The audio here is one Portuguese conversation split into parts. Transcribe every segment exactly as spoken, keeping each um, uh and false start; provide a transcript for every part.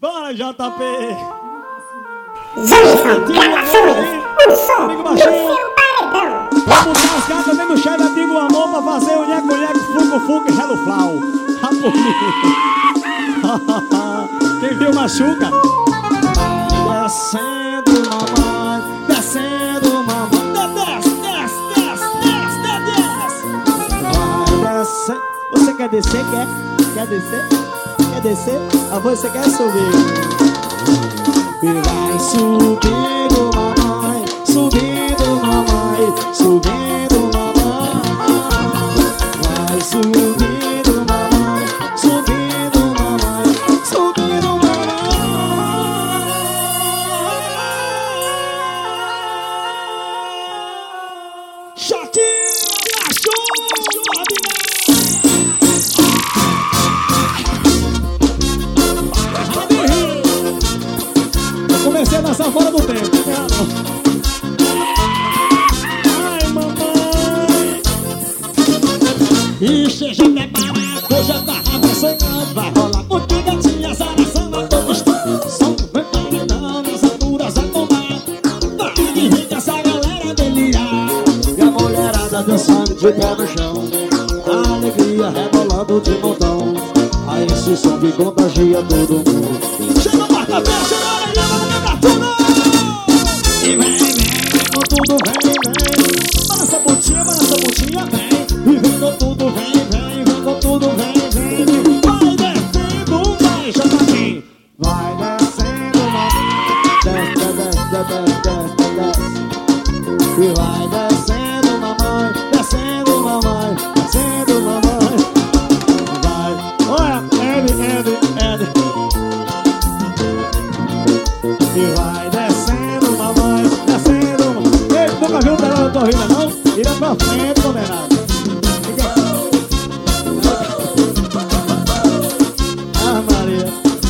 Bora, J P! Jason Gravações, o som Amigo do baixinho. seu paredão. Vamos buscar as cartas mesmo chefe antigo amor pra fazer o nheco, nheco, fuco, fuco e gelo flau. Quem viu machuca? Descendo, mamãe, descendo, mamãe. Desce, desce, desce, desce, desce. Vai descer. Você quer descer? Quer? Quer descer? Quer descer? Ah, você quer subir? E vai subindo, mamãe, subindo, mamãe, subindo, mamãe. Vai subindo, mamãe, subindo, mamãe, subindo, mamãe. Chatinha, achou, comecei a dançar fora do tempo. Ai, mamãe. E esteja preparado, hoje a barra vai sonhando. Vai rolar contigo, gatinha, zaração a todo instante. Som vem paredão, nas alturas a tomar. Vai de rica essa galera delirar. E a mulherada dançando de pé no chão. A alegria rebolando de montão. Aí esse som que contagia todo mundo. Chega a quarta-feira, chega a alegria, vamos quebrar tudo! E vem, vem, vem com tudo, vem, vem. Balança a botinha, balança a botinha, vem. E vem com tudo, vem, vem, vem com tudo, vem, vem. Vai descendo, vai, Jotaquim. Vai descendo, mamãe. Desce, desce, desce, desce, desce. E vai descendo, mamãe, descendo, mamãe, descendo, mamãe. Vai, olha, Ed, Ed, Ed. E vai descendo, mamãe, descendo, mamãe. Ei, nunca viu o telão da corrida, não? Vira pra frente, condenado. Ah, Maria.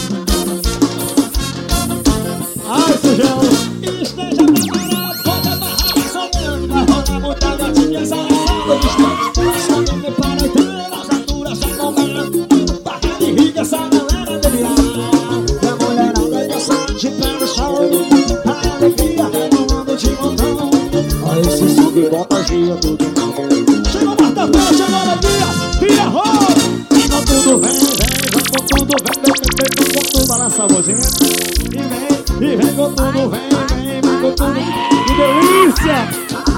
Ai, sujão. Esteja preparado, pode amarrar, sonhando. Vai rolar muita gatinha, zaração distante. Sonhando me para e tem as alturas já tomando. Barra de rica, essa galera delirar. E a mulherada dançando de pé no chão. A alegria rebolando de montão. Olha esse som que contagia todo mundo. Chegou quarta-feira, chegou a alegria. Vira rola. Vem com tudo, vem, vem, vem com tudo, vem, vem, vem, vem com tudo. Balança a vozinha. E vem, e vem com tudo, vem, vem, vem com tudo. Que delícia!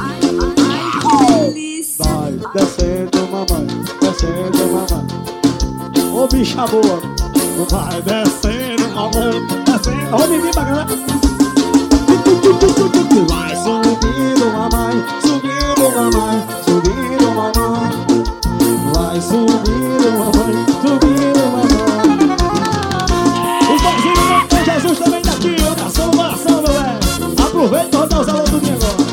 Vai descendo, mamãe, descendo, mamãe. Ô bicha boa. Vai descendo, mamãe, descendo. Ô menino bacana. Vai subindo, mamãe, subindo, mamãe, subindo, mamãe. Vai subindo, mamãe, subindo, mamãe. Os bonzinhos do Jesus também tá aqui, oração, oração, meu velho. Aproveita e roda os alunos do dia agora.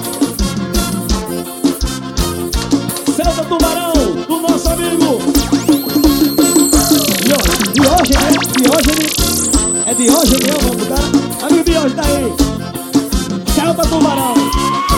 Celta Tubarão, do nosso amigo. E hoje, e hoje, né? E hoje ele... É de hoje mesmo, vamos botar. Amigo de hoje, tá aí. Celta Tubarão.